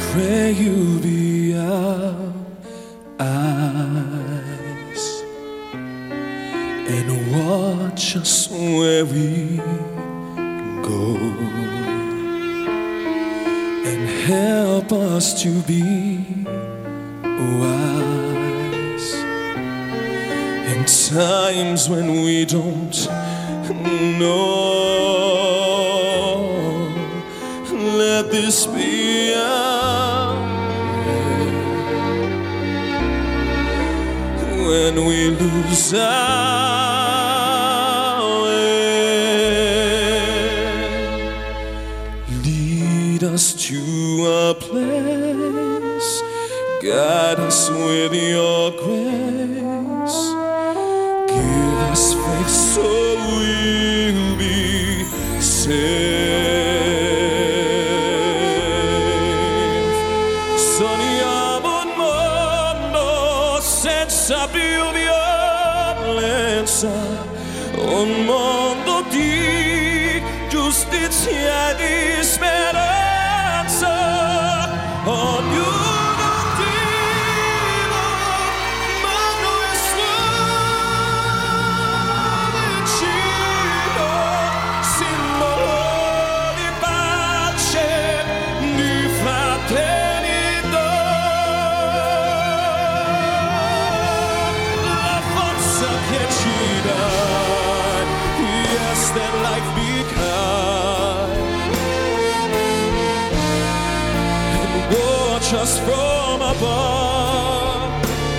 pray you'll be our eyes and watch us where we go, and help us to be wise in times when we don't know. Let this be our way when we lose our way. Lead us to a place, guide us with your grace. Give us faith so we'll be saved. Sogniamo un mondo senza più violenza, un mondo di giustizia e di speranza. Ognuno that life be kind and watch us from above,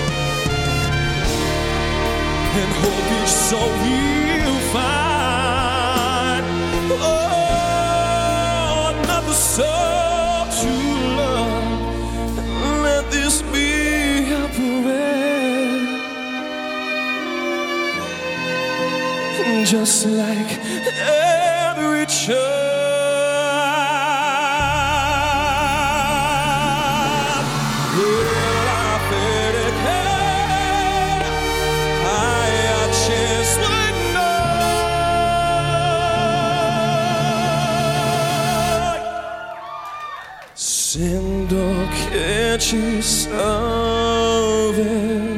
and hope each soul will find another soul to love. Let this be our prayer, just like every child. Sento che ci salverà.